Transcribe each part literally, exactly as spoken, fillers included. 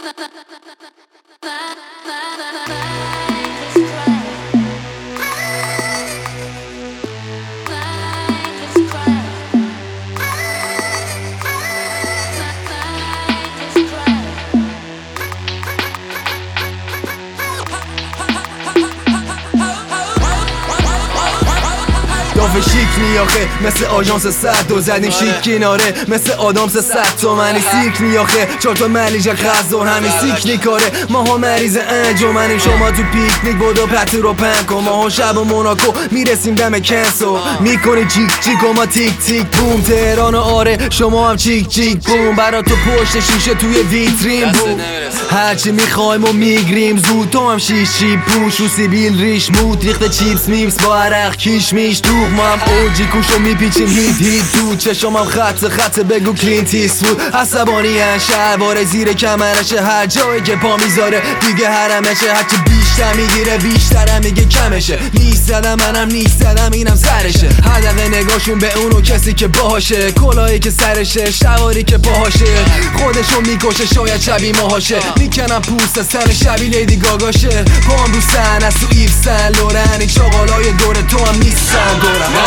دافه شیک میاخه مثل آژانس صد دو زدیم شیک کناره مثل آدامس صد تومنی سیک میاخه چهار تا ملیجه خزار همین سیک نیکاره ماها مریض انجمنیم شما تو پیکنیک بودو پتی رو پنکو ماها شب و موناکو میرسیم دم کنسو میکنی چیک چیک و ما تیک تیک بوم تهران آره شما هم چیک چیک بوم برا تو پشت شیشه توی ویترین بوم هرچی میخوایم و میگریم زود تو هم شیش چیپ پوش رو سیبیل ریش مود ریخت چیپس میپس با عرق کیش میش دوغ ما هم اوجی کوشو میپیچیم هیت هیت دو چشم هم خط خط بگو کلینتیس بود عصبانی هن شلواره زیر کمرشه هر جایی که پا میذاره دیگه حرمشه هرچی بیشتر میگیره بیشتر میگه کمشه نیست زدم منم نیست زدم اینم سرشه هدف نگاهشون به اونو کسی که باهاشه کلاهی که سرشه شواری که پاهاشه خودشو میکشه شاید شبیه ماهاشه میکنم پوست سر شبیه لیدی گاگاشه پام رو سن از تو ایف سن لورن این چاقالای دور تو هم نیستن دورم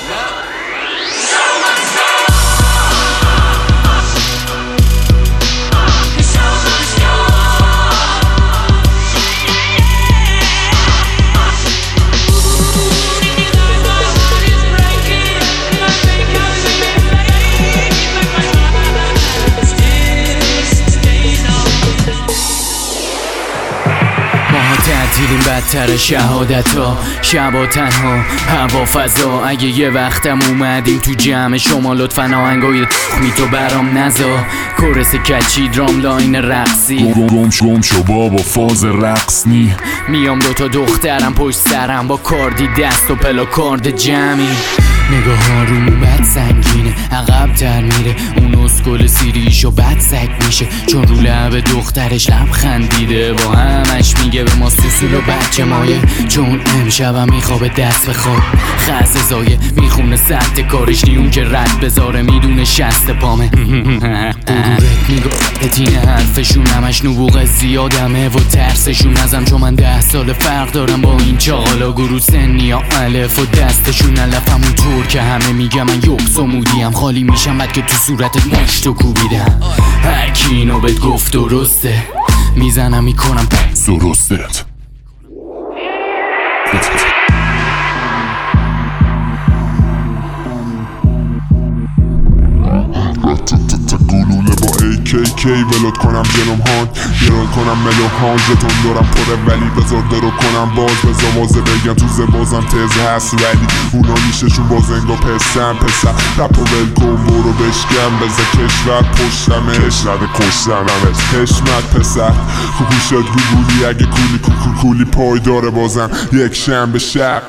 تعطیلیم بدتر شهادت ها شبا تنها هوا فضا اگه یه وقتم اومدیم تو جمع شما لطفا آهنگای تخمی تو برام نزا کورس کچی درام لاین رقصی گم شم شو بابا فاز رقص نی میام دوتا دخترم پشت سرم با کاردی دست و پلاکارد جمعی نگاه ها رومو بد سنگینه عقب تر میره اون اسکل سیریشو بد سگ میشه چون رو لب دخترش لب خندیده با همش میگه به ما سوسول و بچه مایه چون امشبم میخوابه دست به خواب خزه زایه میخونه سطح کارش نیون که رد بذاره میدونه شست پامه قرورت میگه تینه حرفشون همش نبوغ زیادمه و ترسشون ازم چون من ده سال فرق دارم با این چاقالا گروه سنی ها الف و دستشون علفمون طور که همه میگم من یکس و مودیم خالی میشم بعد که تو صورتت مشتو کوبیدم هر کی اینو بهت گفت درسته میزنم میکنم درستت گلوله با ای کی کی ولود کنم جلوم هان گران کنم ملوم هان جتون دارم پره ولی بذار درو کنم باز بذار وازه بگم تو زبازم تزه هست ولی اونا نیششون باز انگا پسن پسن رپ و ول کن برو بشکم بذار کشور پشتمه کشور کشتنمه حشمت پسر کوکو شد گوگولی اگه کولی کوکو کولی پای داره بازم یک شنبه شب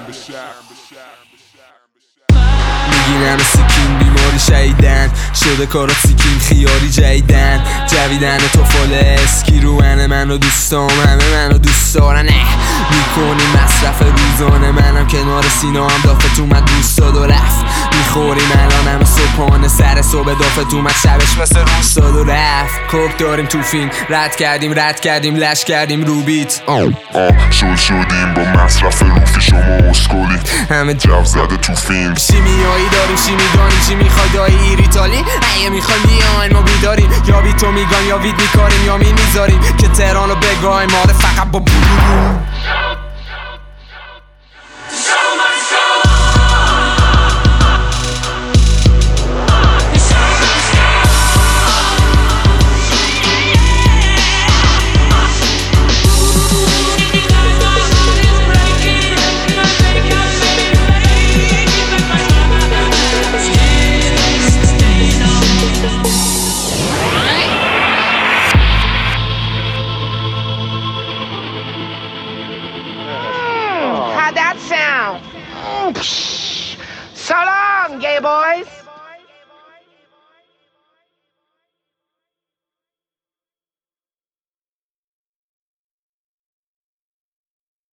میگینم سیکین بیماری شیدن شده کارات سیکین خیاری جیدن جویدن تو فال اسکی رو انه منو دوستام همه منو دوست دارن میکنی مصرف روزانه منم کنار سینا هم دافت اومد دوست داد و رفت میخوریم الان همه صبحانه سر صبح دافت اومد شبش مثل روز داد و رفت کوک داریم تو فیلم رد کردیم رد کردیم لش کردیم رو بیت آه آه شل شدیم با مصرف روفی شما اسکولی همه جو زده تو فیلم شیمیایی داریم چی میدانیم چی میخوای دایی ایریتالی اگه میخوای بیاین ما بیداریم یا بی تو میگان یا وید میکاریم یا می میذاریم که تهرانو بگایم آره فقط با بلوم How'd that sound? So long, gay boys.